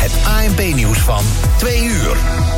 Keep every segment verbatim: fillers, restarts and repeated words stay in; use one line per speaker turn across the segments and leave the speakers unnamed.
Het A N P-nieuws van twee uur.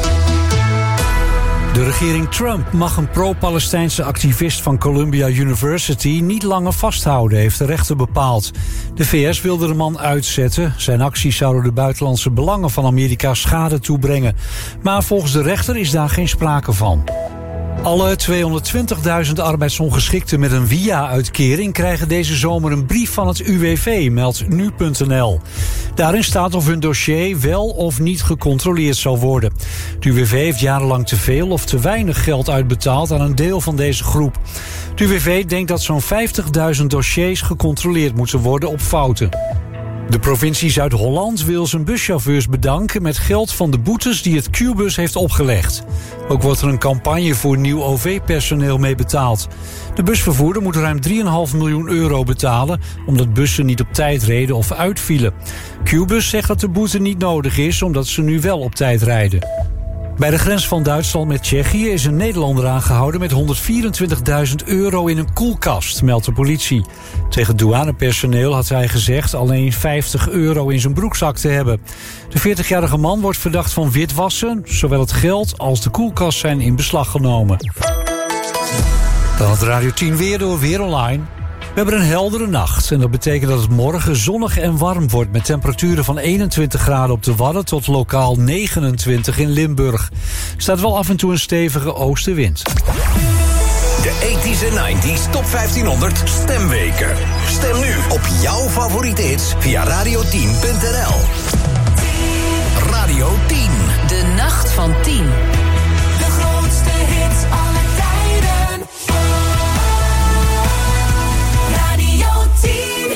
De regering Trump mag een pro-Palestijnse activist van Columbia University niet langer vasthouden, heeft de rechter bepaald. De V S wilde de man uitzetten. Zijn acties zouden de buitenlandse belangen van Amerika schade toebrengen. Maar volgens de rechter is daar geen sprake van. Alle tweehonderdtwintigduizend arbeidsongeschikten met een W I A-uitkering krijgen deze zomer een brief van het U W V, meldt nu punt n l. Daarin staat of hun dossier wel of niet gecontroleerd zal worden. Het U W V heeft jarenlang te veel of te weinig geld uitbetaald aan een deel van deze groep. Het U W V denkt dat zo'n vijftigduizend dossiers gecontroleerd moeten worden op fouten. De provincie Zuid-Holland wil zijn buschauffeurs bedanken met geld van de boetes die het Q-bus heeft opgelegd. Ook wordt er een campagne voor nieuw O V-personeel mee betaald. De busvervoerder moet ruim drie komma vijf miljoen euro betalen omdat bussen niet op tijd reden of uitvielen. Q-bus zegt dat de boete niet nodig is omdat ze nu wel op tijd rijden. Bij de grens van Duitsland met Tsjechië is een Nederlander aangehouden met honderdvierentwintigduizend euro in een koelkast, meldt de politie. Tegen douanepersoneel had hij gezegd alleen vijftig euro in zijn broekzak te hebben. De veertigjarige man wordt verdacht van witwassen. Zowel het geld als de koelkast zijn in beslag genomen. Dan het Radio tien weer door Weer Online. We hebben een heldere nacht en dat betekent dat het morgen zonnig en warm wordt met temperaturen van eenentwintig graden op de Wadden tot lokaal negenentwintig in Limburg. Er staat wel af en toe een stevige oostenwind.
De tachtiger en negentiger Top vijftienhonderd Stemweken. Stem nu op jouw favoriete hits via radio tien punt n l. Radio tien.
De nacht van tien.
De grootste hits aller tijden. Radio tien.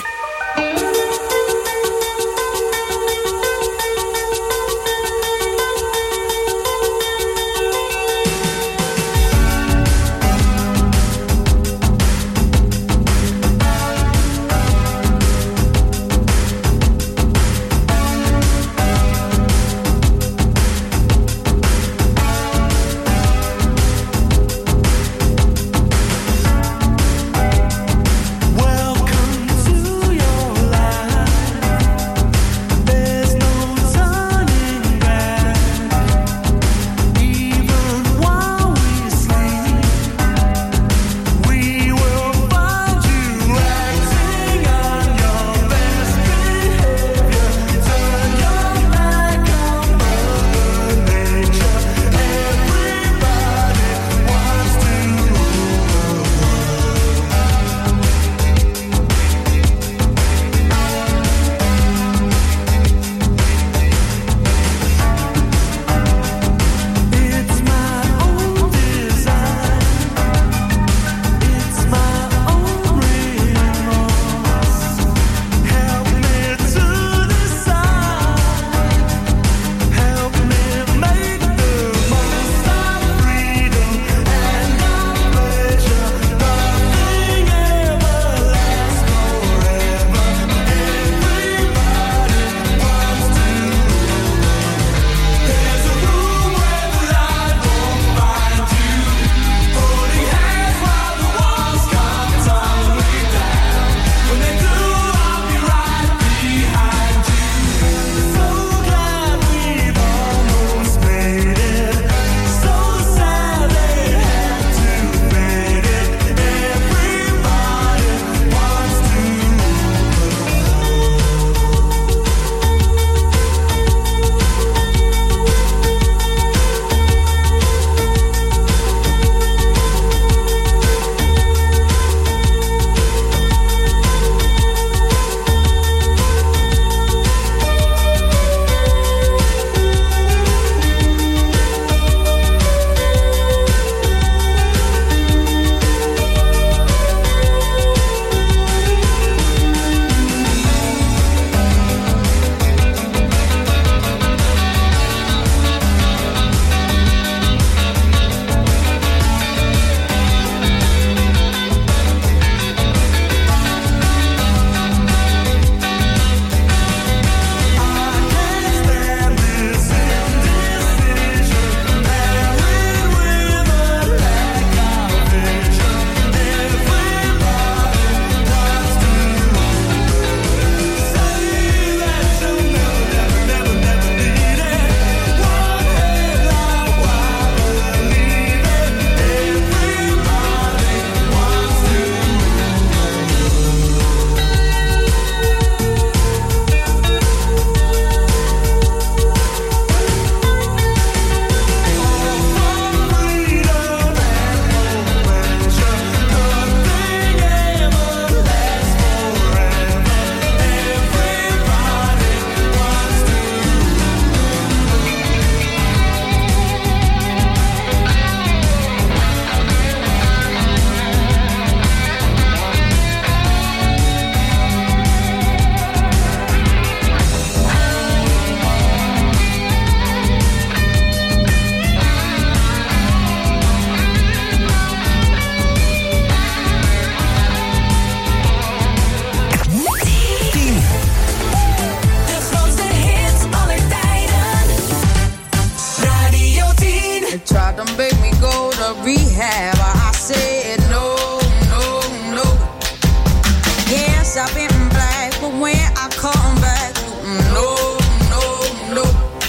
rehab. I said no, no, no. Yes, I've been black, but when I come back, no, no, no.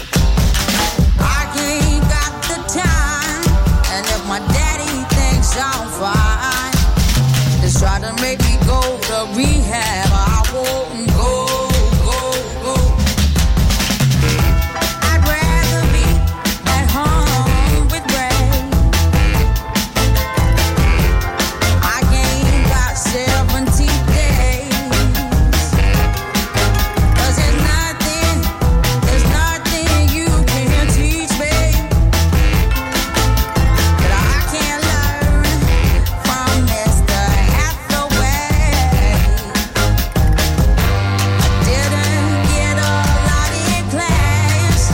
I ain't got the time, and if my daddy thinks I'm fine, just try to make me go to rehab. I won't go, go, go. I'd rather be at home with Ray. I ain't got seventy days. 'Cause there's nothing, there's nothing you can teach me that I can't learn from Mister Hathaway. Didn't get a lot in class,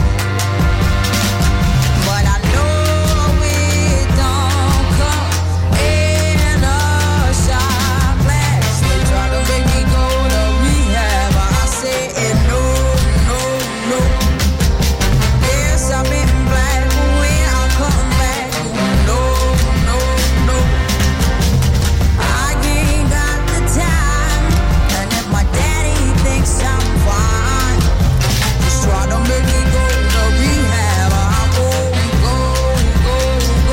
but I know it don't come in a shot glass. They try to make me go to rehab. I said no, no, no. Yes, I've been black, but when I come back, no, no, no. I ain't got the time, and if my daddy thinks I'm fine, just try to make me go to rehab. I won't go, go, go.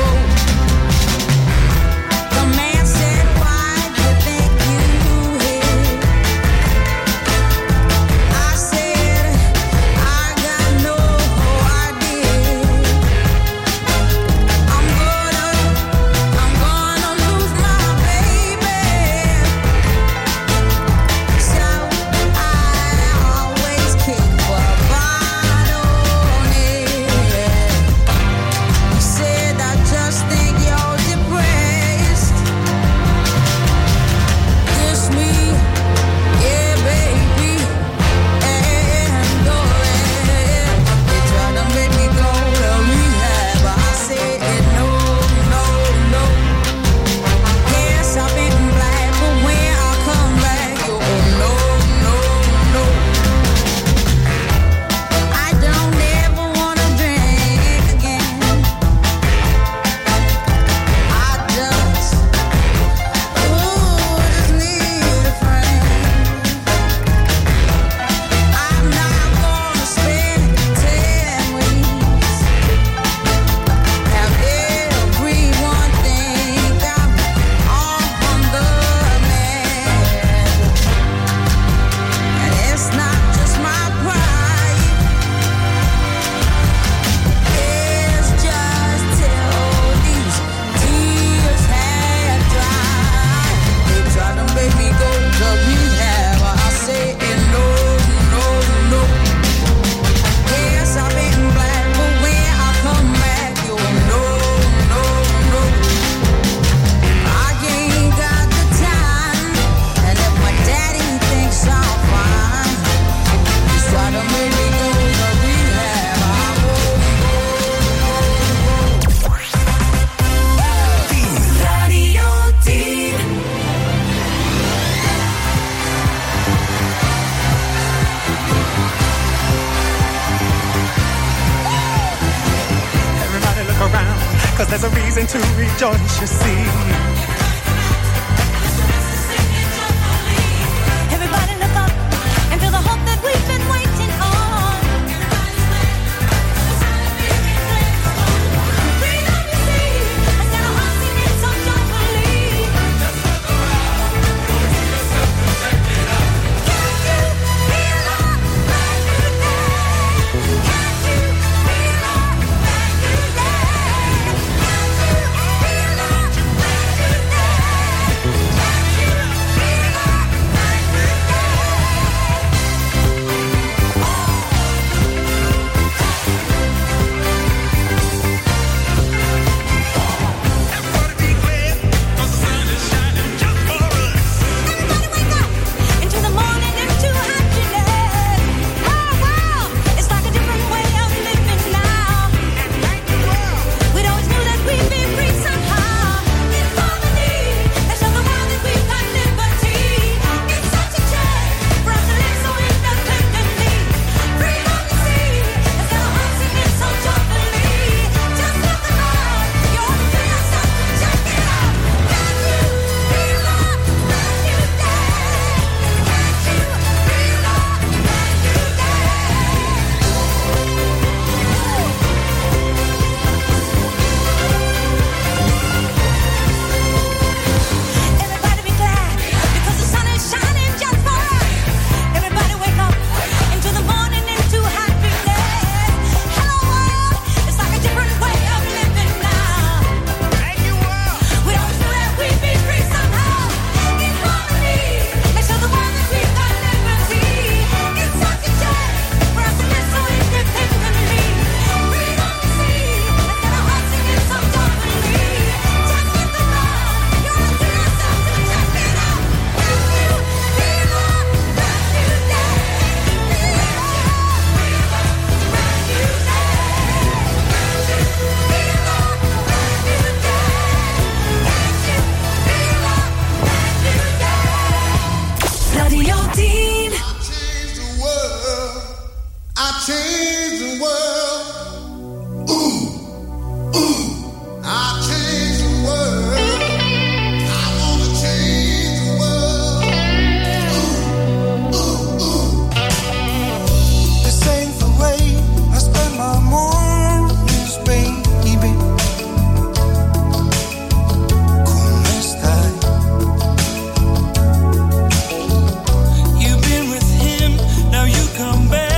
The man said, why do you think you hit? I said, I got no idea. I'm gonna, I'm gonna lose my baby. So I always keep a bottle on it. He said, I just think you're depressed. Kiss me, yeah, baby, and go ahead. They try to make me go to rehab. I said no, no, no. Yes, I've been black, but when I come back, oh no, no, no. I don't ever wanna drink again. I just, ooh, just need a friend. I'm not gonna spend ten weeks. Have everyone think I'm on the man. And it's not just my pride. It's just till these tears have dried. They try to make me go to rehab. I say no, no, no. Yes, I've been black, but when I come back, you no, no, no. I ain't got the time, and if my daddy thinks I'm fine, just try to make me go to rehab. I won't go.
Radio tien.
Everybody look around, cause there's a reason to rejoice, you see.
Everybody look up and feel the hope that we've been waiting on. Freedom you see, instead of us singing so joyfully. Can't you feel our brand new day? Can't you feel our brand new day? Can't you feel our brand new
change the world. Ooh, ooh, I'll change the world. I wanna change the world. Ooh, ooh, ooh. This ain't the way I spend my mornings, baby. Come stai? You've been with him, now you come back.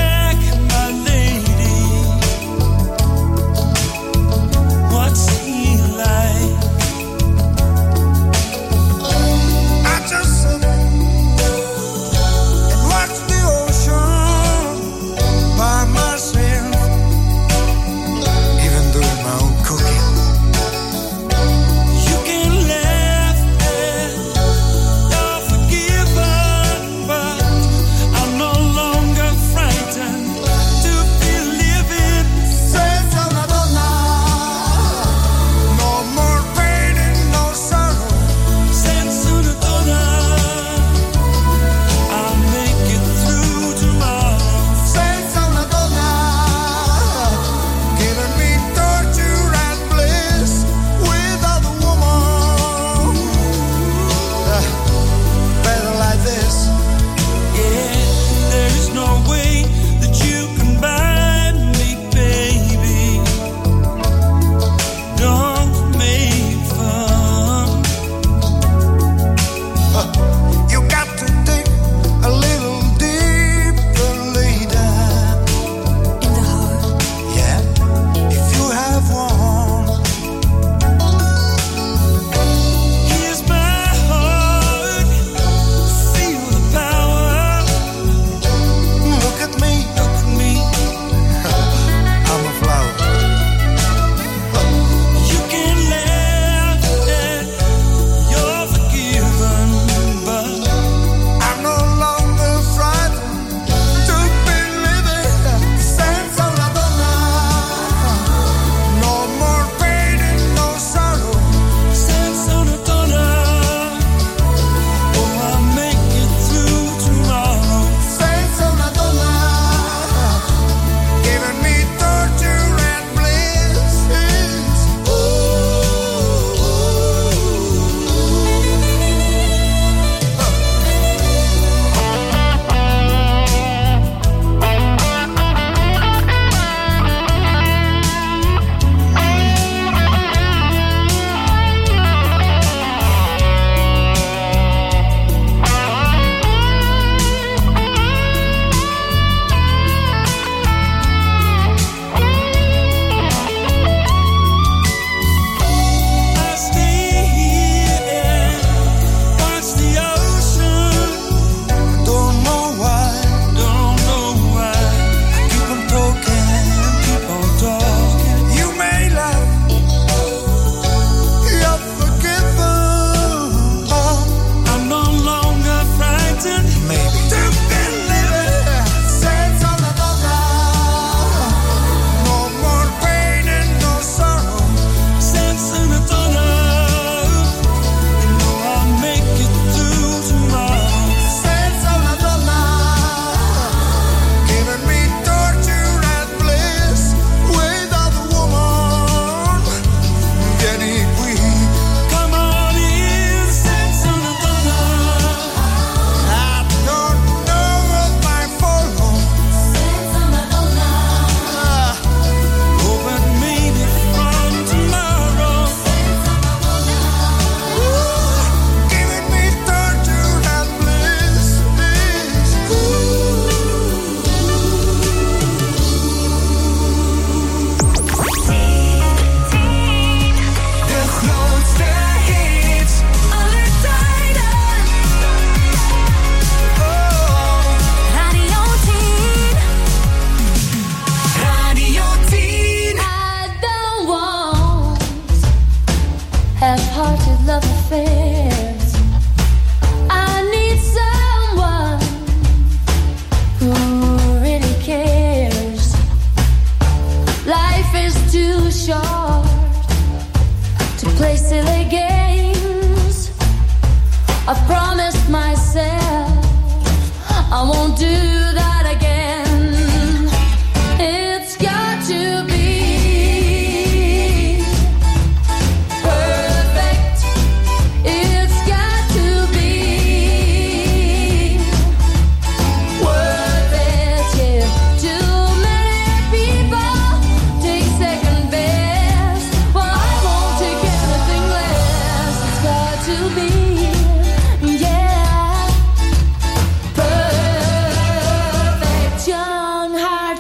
I won't do that again.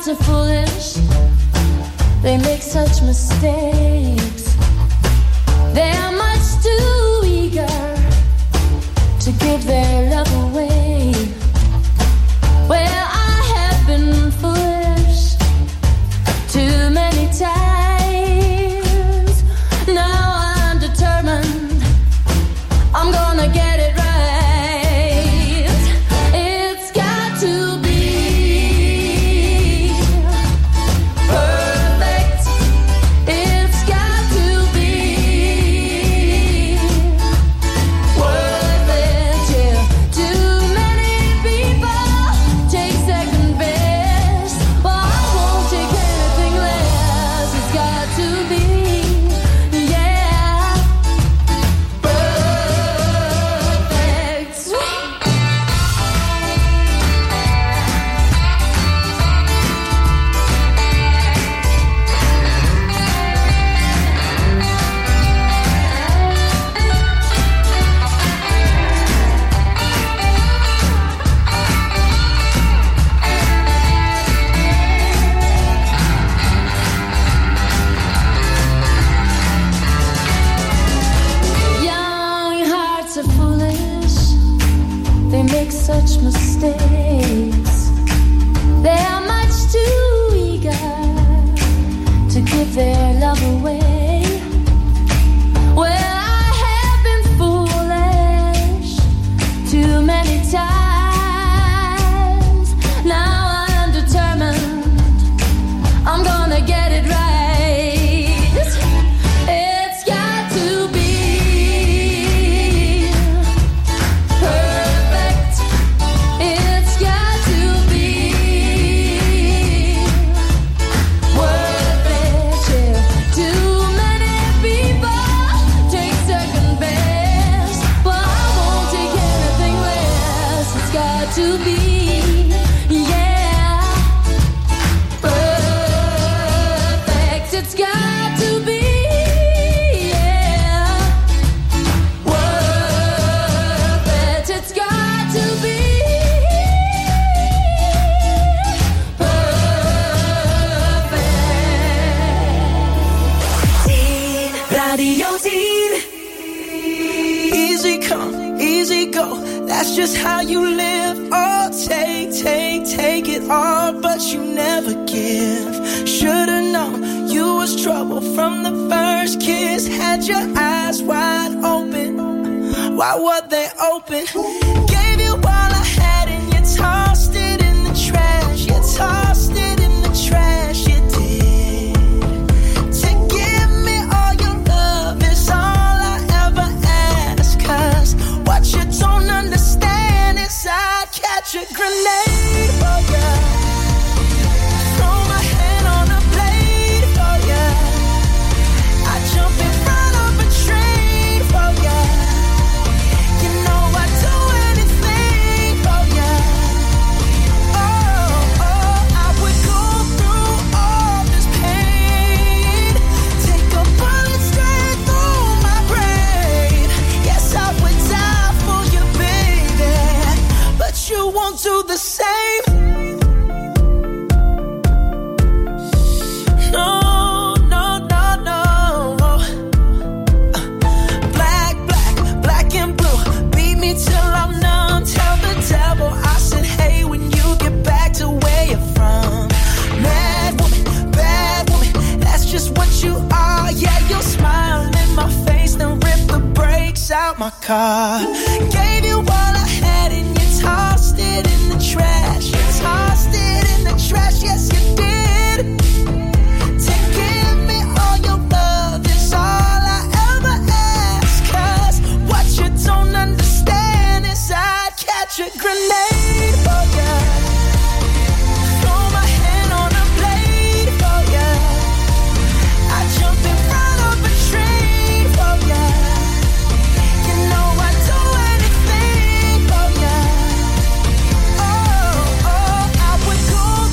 are foolish. They make such mistakes. They are much too eager to give their love away. Well, I have been foolish too many times. Now I'm determined I'm gonna get it right. It's got to be perfect. It's got to be worth it. Yeah. Too many people take second best. Well, I won't take anything less. It's got to be, yeah, perfect. Young hearts are foolish. They make such mistakes. They are much too eager to give their love away. Well, I have been foolish too many times. Now I'm determined I'm gonna get it right. It's got to be perfect. It's got to be worth it. Yeah. Too many people take second best, but I won't take anything less. It's got to be, yeah, perfect. It's got to be, yeah, worth it. It's got to be perfect.
Radio Teen. Easy come, easy go. That's just how you live. Oh, take, take, take it all, but you never give. Should've known you was trouble from the first kiss. Had your eyes wide open. Why were they open? Gave you all I had and you tossed it in the trash. You tossed it in the trash. You did. To give me all your love is all I ever ask. 'Cause what you don't understand is I'd catch a grenade for ya. Throw my hand on a blade for ya. I'd jump in front of a train for ya. You know I'd do anything for ya. Oh, oh, I would go through all this pain. Take a bullet straight through my brain. Yes, I would die for you, baby. But you won't do the same. No, no, no, no. Black, black, black and blue. Beat me till I'm numb. Tell the devil I said, hey, when you get back to where you're from. Mad woman, bad woman, that's just what you are. Yeah, you'll smile in my face, then rip the brakes out my car. Gave you all I had and you tossed it in the trash. You tossed it in the trash, yes you did. To give me all your love is all I ever ask. 'Cause what you don't understand is I'd catch a grenade for ya. Throw my hand on a blade for ya. I'd jump in front of a train for ya. You know I'd do anything for ya. Oh, oh, I would go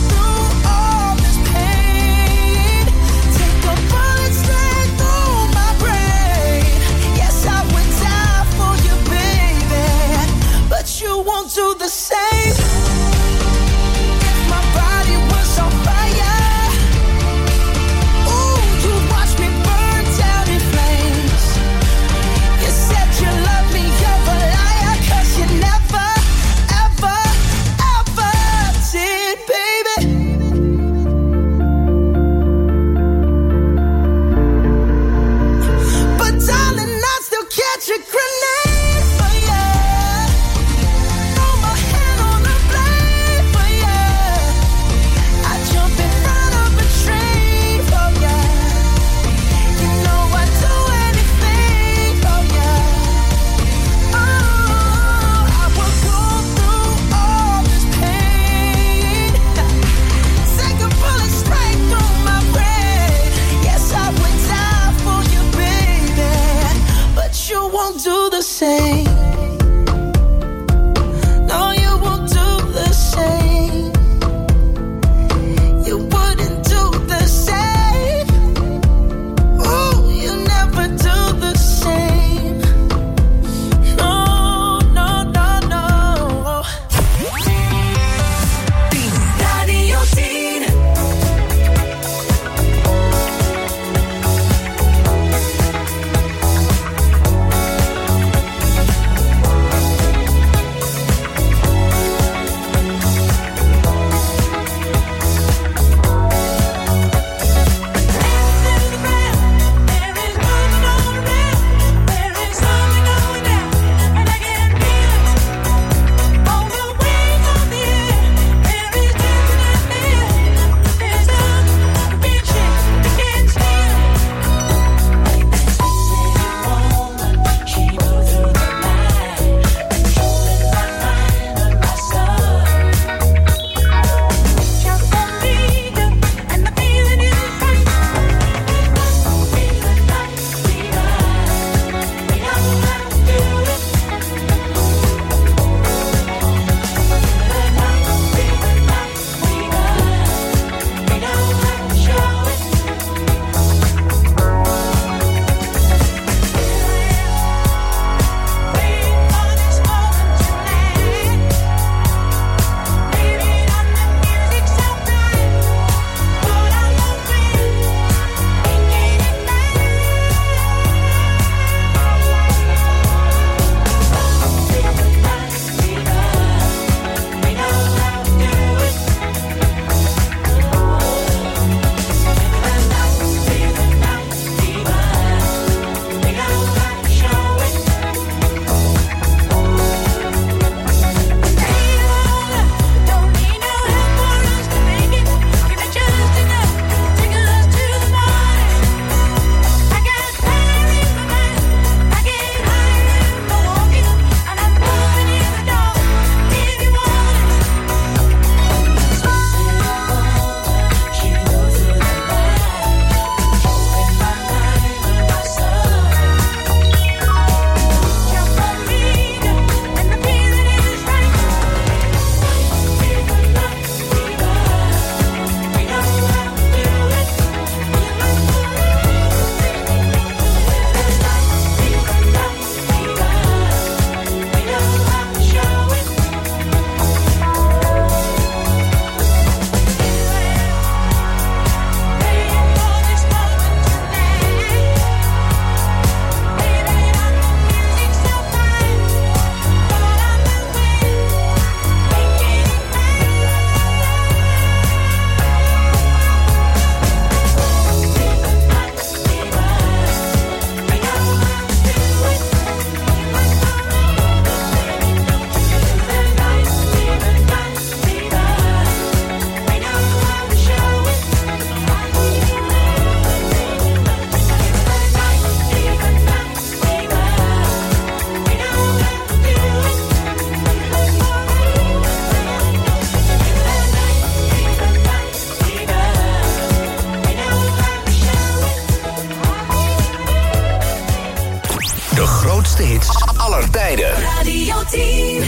grootste hits aller tijden.
Radio tien.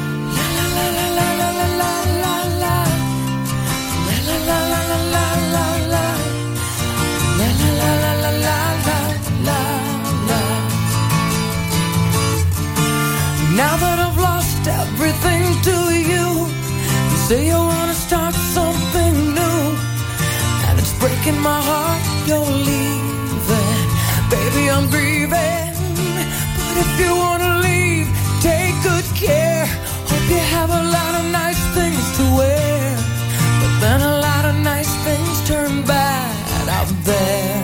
Now that I've lost everything to you, you say you wanna start something new, and it's breaking my heart you're leaving. Baby, I'm grieving, but if you wanna leave, take good care. Hope you have a lot of nice things to wear, but then a lot of nice things turn bad out there.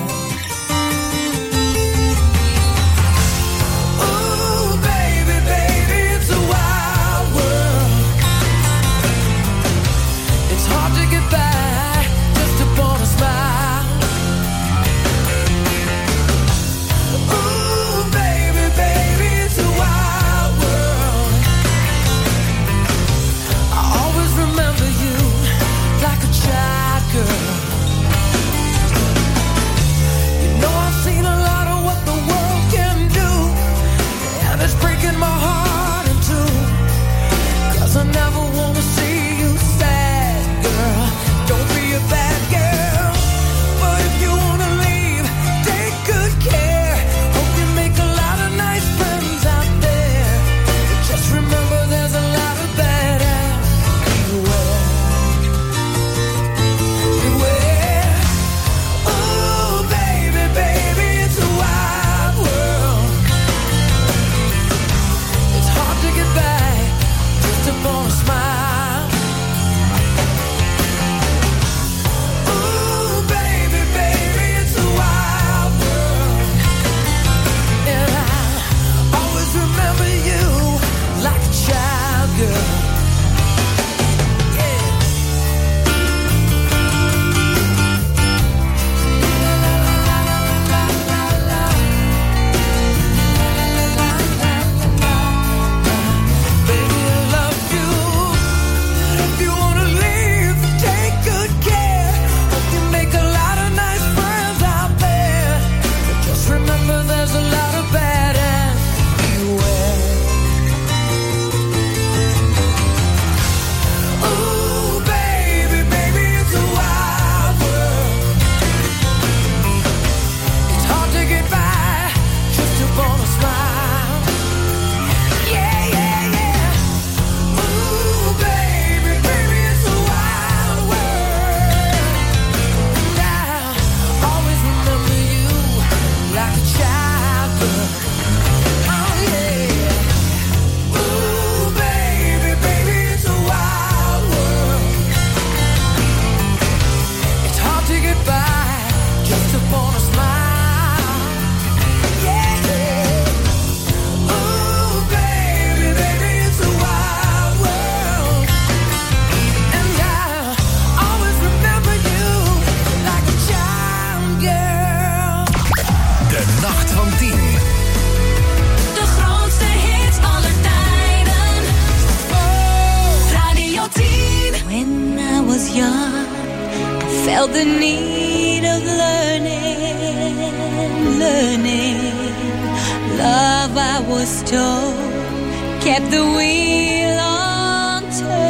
felt the need of learning, learning. Love, I was told, kept the wheel on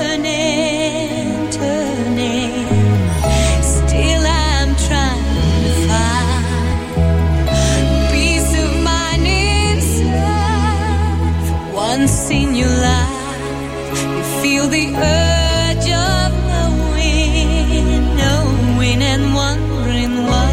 turning, turning. Still I'm trying to find peace of mind inside. For once in your life, you feel the urge of knowing, knowing and wondering why.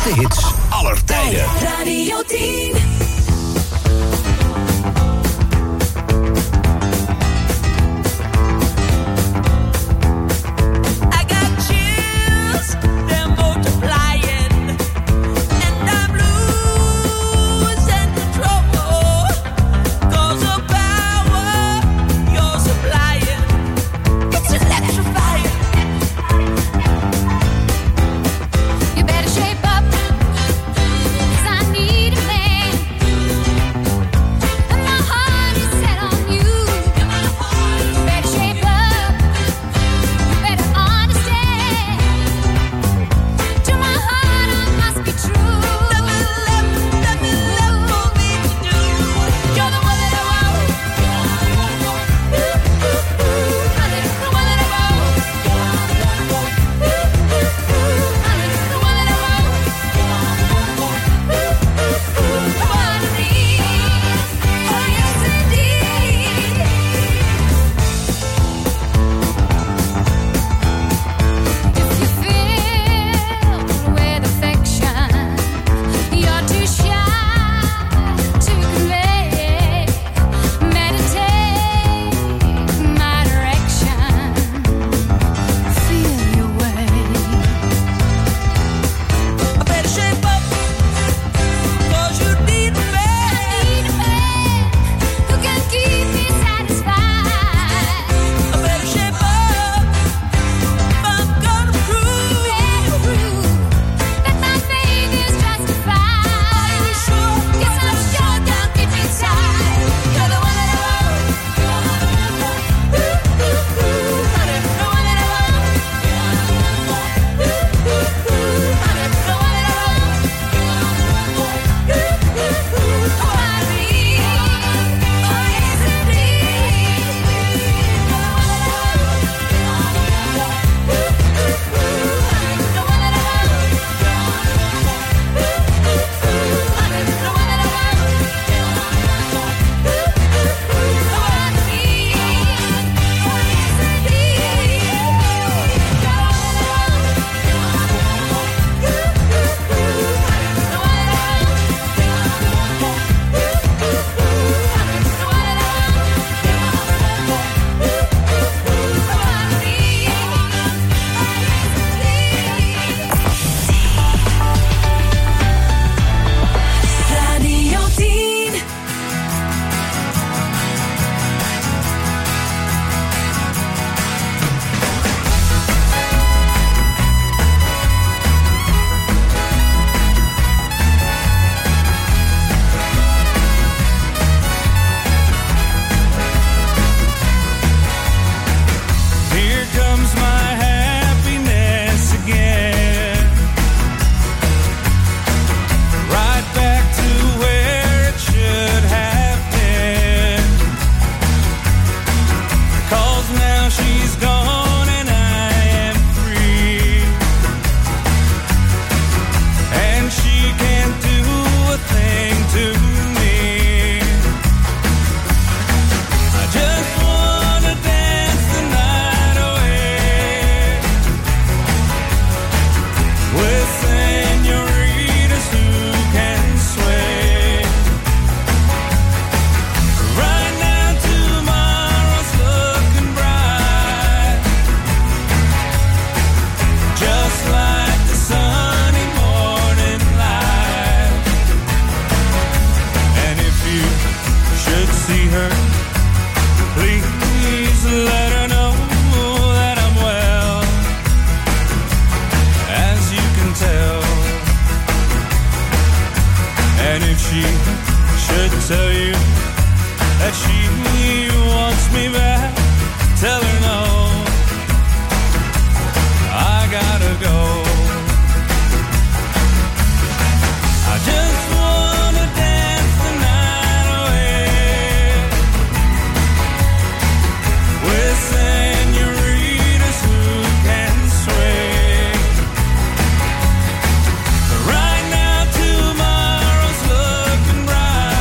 grootste hits aller tijden.
Radio tien.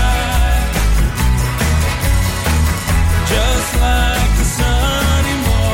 Just like the sunny morning.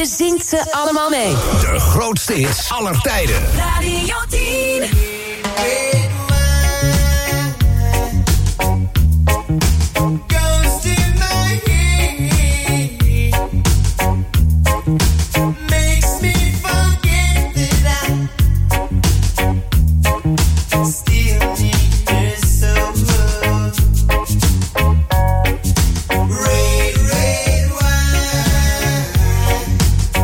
Je zingt ze allemaal mee.
De grootste hits aller tijden.
Radio tien.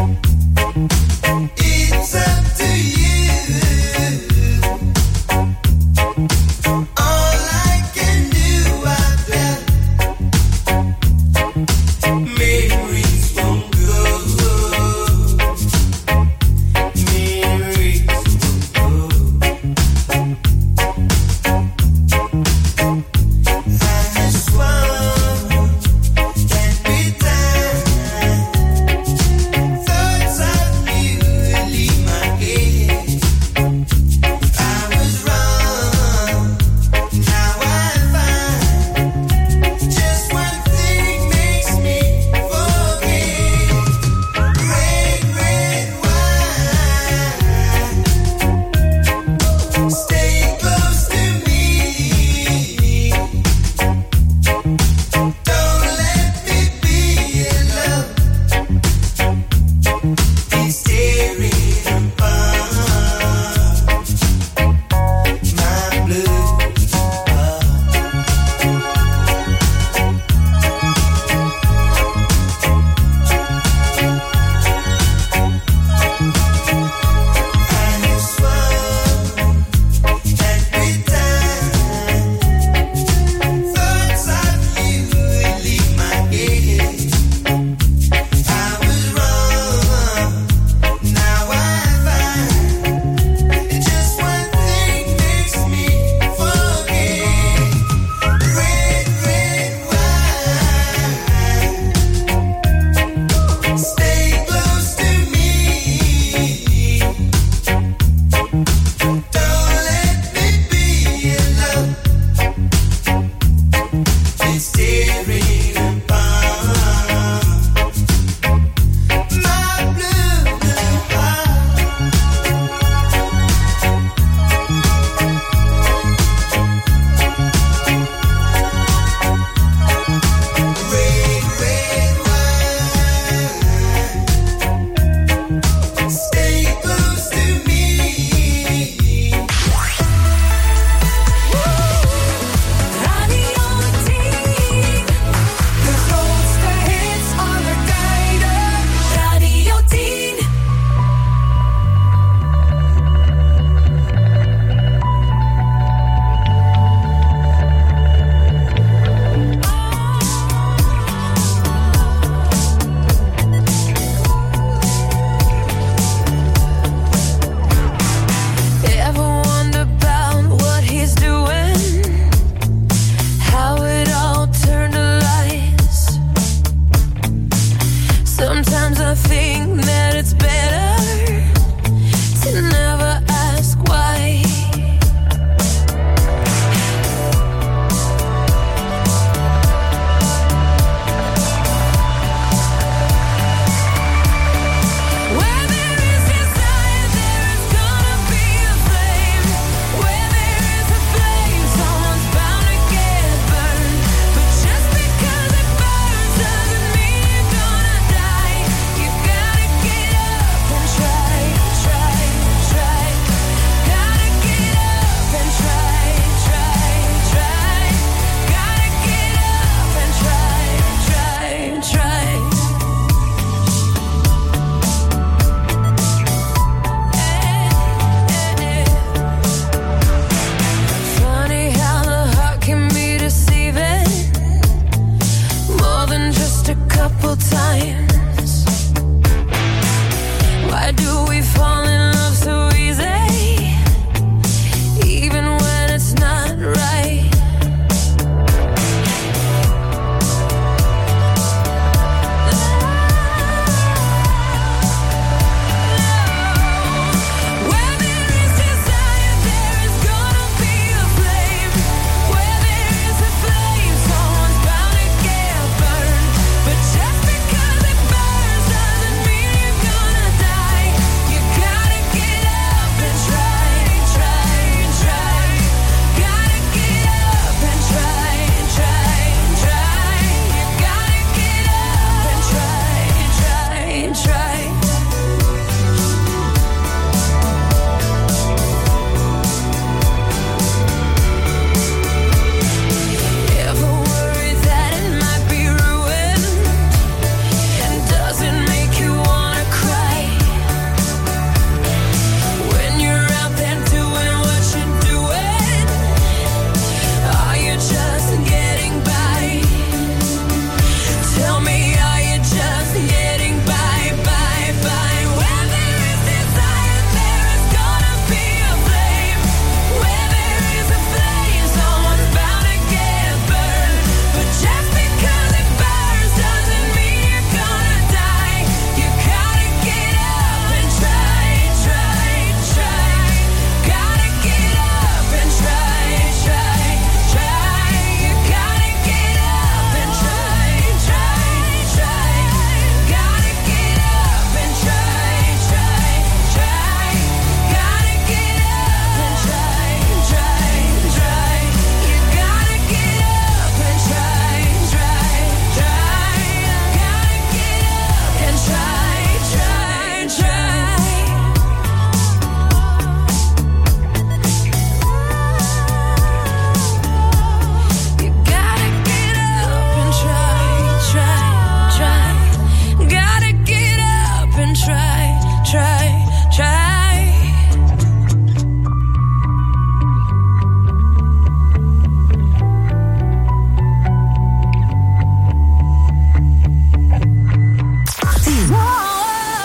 It's up to you.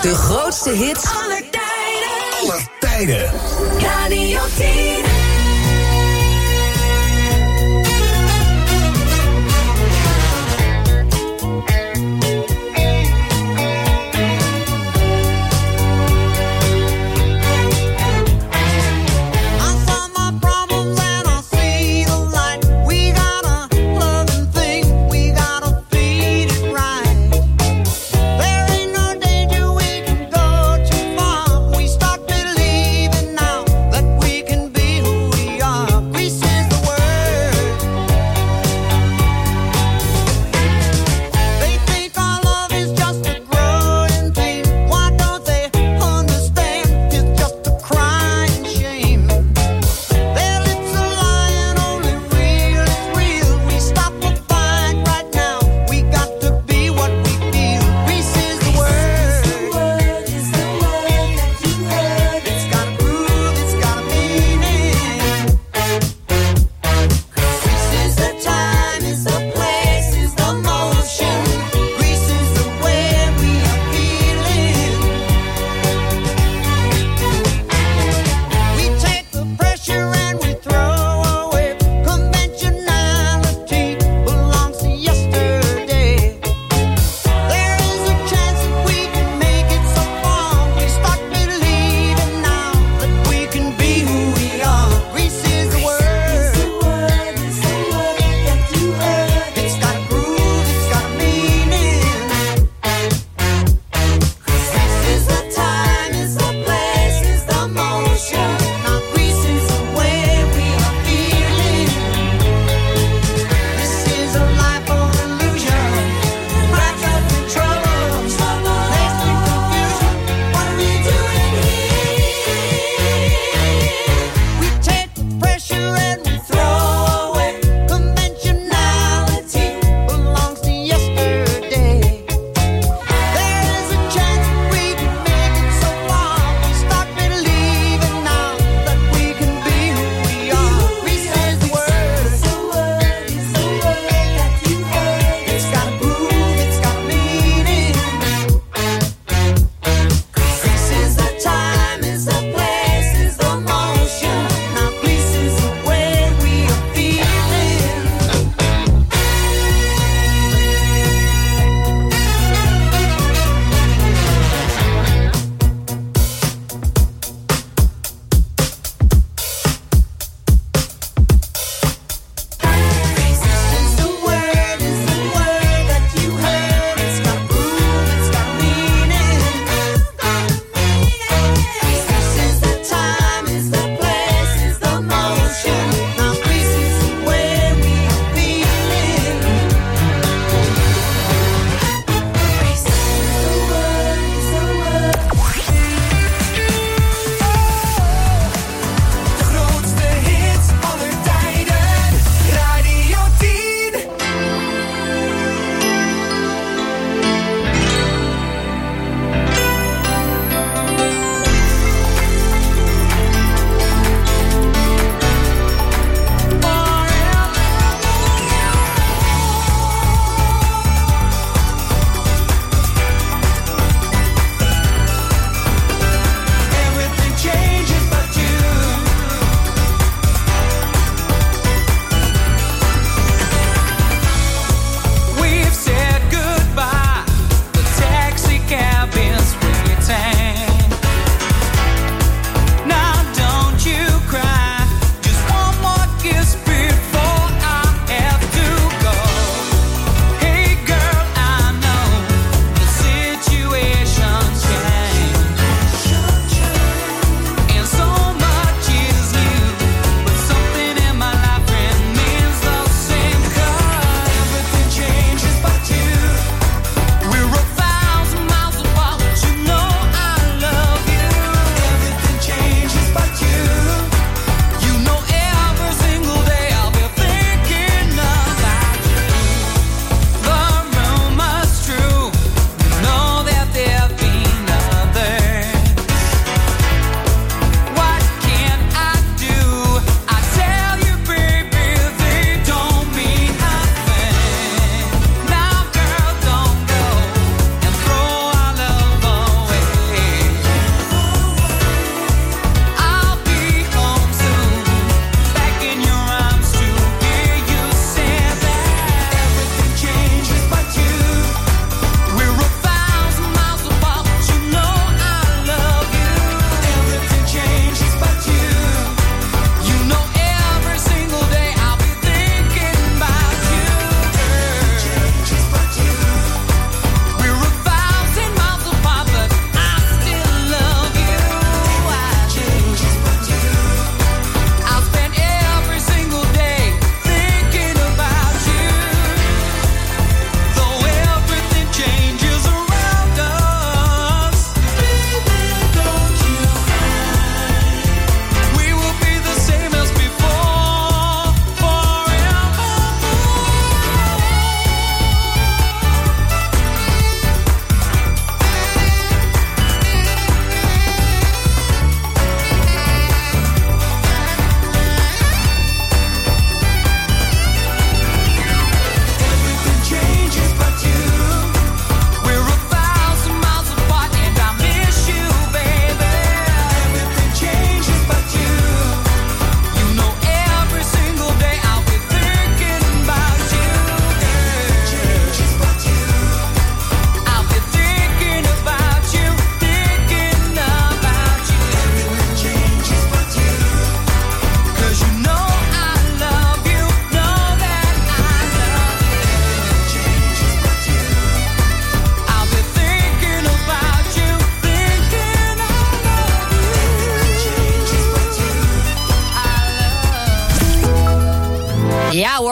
De grootste hits
aller tijden.
Aller tijden.
Radio tien.
Go too far. We start believing now that we can be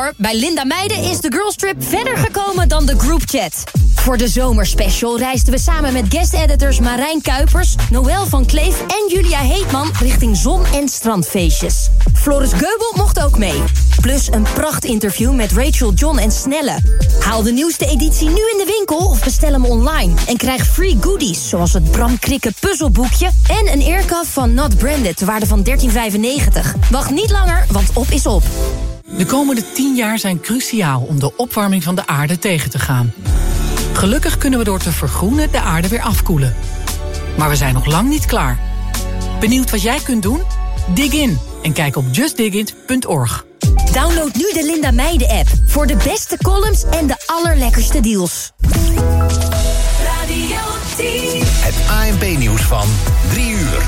hoor, bij Linda Meijden is de Girls Trip verder gekomen dan de groupchat. Voor de zomerspecial reisden we samen met guest-editors Marijn Kuipers, Noël van Kleef en Julia Heetman richting zon- en strandfeestjes. Floris Geubel mocht ook mee. Plus een prachtinterview met Rachel, John en Snelle. Haal de nieuwste editie nu in de winkel of bestel hem online. En krijg free goodies, zoals het Bram Krikke puzzelboekje en een earcuff van Not Branded, ter waarde van dertien vijfennegentig. Wacht niet langer, want op is op.
De komende tien jaar zijn cruciaal om de opwarming van de aarde tegen te gaan. Gelukkig kunnen we door te vergroenen de aarde weer afkoelen. Maar we zijn nog lang niet klaar. Benieuwd wat jij kunt doen? Dig in en kijk op just dig it punt org.
Download nu de Linda Meijden app voor de beste columns en de allerlekkerste deals.
Radio tien.
Het A N P-nieuws van drie uur.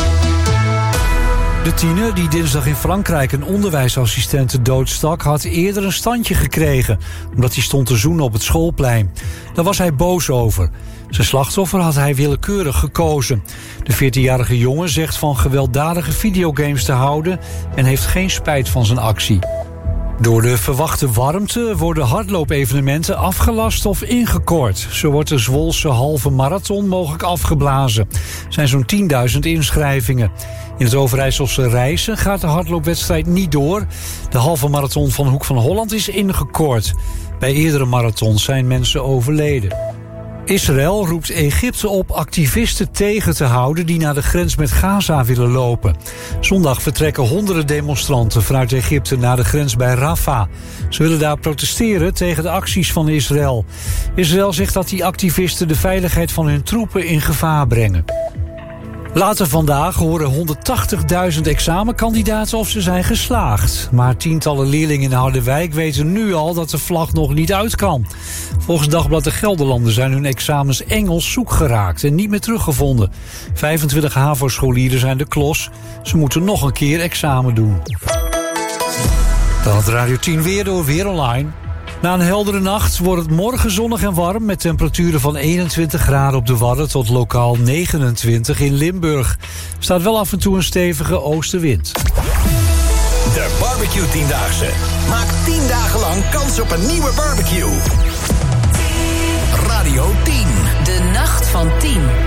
De tiener die dinsdag in Frankrijk een onderwijsassistente doodstak, had eerder een standje gekregen, omdat hij stond te zoenen op het schoolplein. Daar was hij boos over. Zijn slachtoffer had hij willekeurig gekozen. De veertienjarige jongen zegt van gewelddadige videogames te houden en heeft geen spijt van zijn actie. Door de verwachte warmte worden hardloopevenementen afgelast of ingekort. Zo wordt de Zwolse halve marathon mogelijk afgeblazen. Er zijn zo'n tienduizend inschrijvingen. In het Overijsselse Rijssen gaat de hardloopwedstrijd niet door. De halve marathon van Hoek van Holland is ingekort. Bij eerdere marathons zijn mensen overleden. Israël roept Egypte op activisten tegen te houden die naar de grens met Gaza willen lopen. Zondag vertrekken honderden demonstranten vanuit Egypte naar de grens bij Rafah. Ze willen daar protesteren tegen de acties van Israël. Israël zegt dat die activisten de veiligheid van hun troepen in gevaar brengen. Later vandaag horen honderdtachtigduizend examenkandidaten of ze zijn geslaagd. Maar tientallen leerlingen in Harderwijk weten nu al dat de vlag nog niet uit kan. Volgens Dagblad de Gelderlander zijn hun examens Engels zoek geraakt en niet meer teruggevonden. vijfentwintig HAVO-scholieren zijn de klos. Ze moeten nog een keer examen doen. Dan het Radio tien weer door Weer Online. Na een heldere nacht wordt het morgen zonnig en warm met temperaturen van eenentwintig graden op de Wadden tot lokaal negenentwintig in Limburg. Er staat wel af en toe een stevige oostenwind.
De Barbecue Tiendaagse. Maak tien dagen lang kans op een nieuwe barbecue. Radio tien.
De nacht van tien.